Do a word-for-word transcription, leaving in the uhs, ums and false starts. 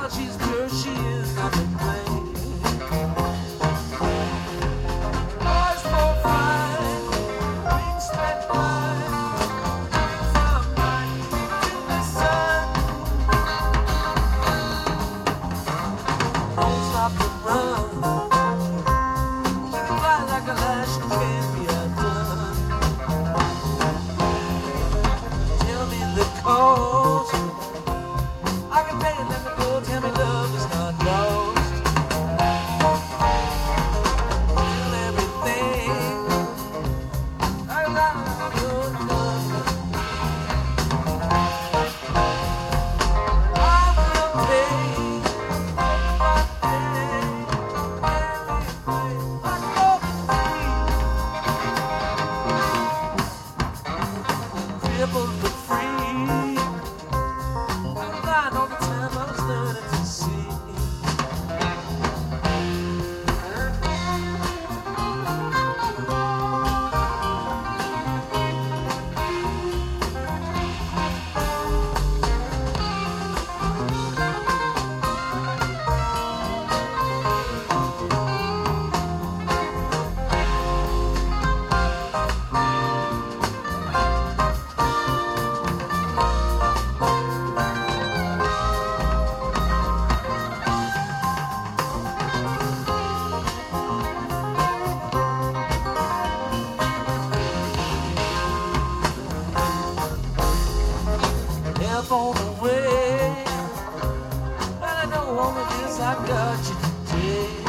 she's pure, she is not to blame. Boys more fine, wings spread wide, from night to the sun. Don't stop to run. You can fly like a lash, you can't be outdone. Tell me the cause. I can pay it, let me go. Tell me love is not lost. Feel everything. I got good love. I will pay my day. Like gold free. Crippled but free. I'm lying all the time, I was learning to see. Help on the way, and I know all of this I got you today.